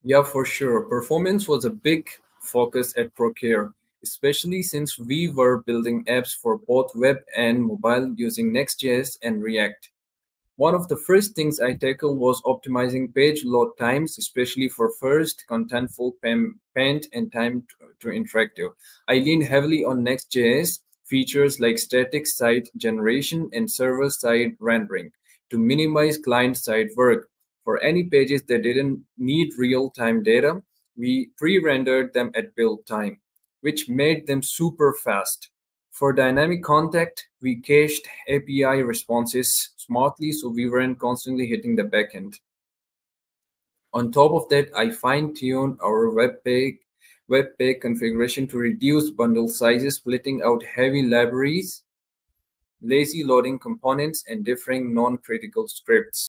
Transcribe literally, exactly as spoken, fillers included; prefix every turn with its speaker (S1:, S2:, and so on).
S1: Yeah, for sure. Performance was a big focus at Procare, especially since we were building apps for both web and mobile using Next.js and React. One of the first things I tackled was optimizing page load times, especially for first, contentful, pam- paint, and time to, to interactive. I leaned heavily on Next.js features like static site generation and server-side rendering to minimize client-side work. For any pages that didn't need real-time data, we pre-rendered them at build time, which made them super fast. For dynamic contact, we cached A P I responses smartly so we weren't constantly hitting the backend. On top of that, I fine-tuned our web page, web page configuration to reduce bundle sizes, splitting out heavy libraries, lazy loading components, and differing non-critical scripts.